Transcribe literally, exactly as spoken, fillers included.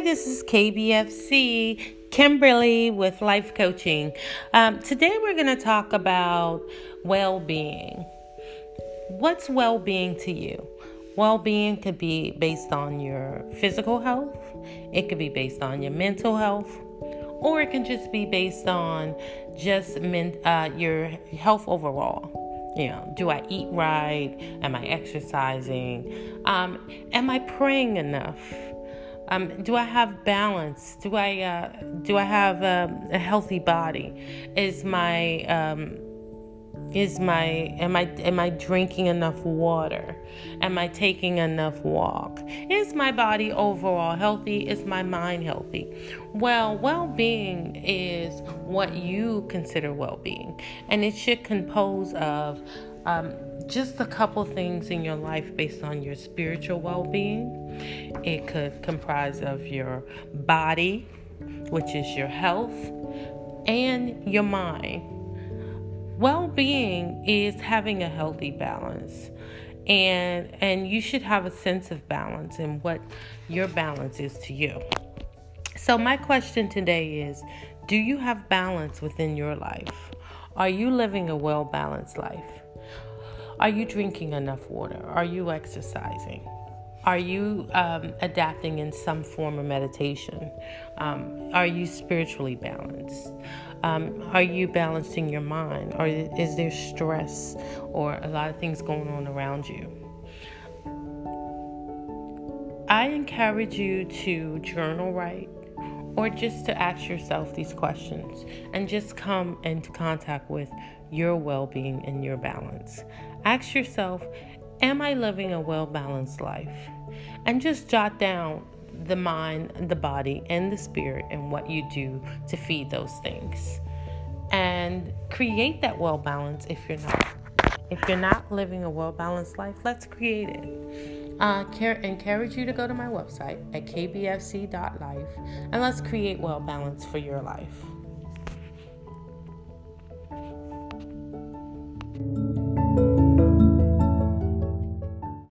this is K B F C, Kimberly with Life Coaching. Um, today we're going to talk about well-being. What's well-being to you? Well-being could be based on your physical health. It could be based on your mental health. Or it can just be based on just men, uh, your health overall. You know, do I eat right? Am I exercising? Um, am I praying enough? Um, do I have balance? Do I uh, do I have um, a healthy body? Is my um, is my am I am I drinking enough water? Am I taking enough walk? Is my body overall healthy? Is my mind healthy? Well, well-being is what you consider well-being, and it should compose of um, just a couple things in your life based on your spiritual well-being. It could comprise of your body, which is your health, and your mind. Well-being is having a healthy balance, and and you should have a sense of balance in what your balance is to you. So my question today is, do you have balance within your life? Are you living a well-balanced life? Are you drinking enough water? Are you exercising? Are you um, adapting in some form of meditation? Um, are you spiritually balanced? Um, are you balancing your mind? Or is there stress or a lot of things going on around you? I encourage you to journal write, or just to ask yourself these questions and just come into contact with your well-being and your balance. Ask yourself, am I living a well-balanced life? And just jot down the mind, the body, and the spirit and what you do to feed those things. And create that well-balance if you're not. If you're not living a well-balanced life, let's create it. Uh, care, encourage you to go to my website at k b f c dot life and let's create well-balance for your life.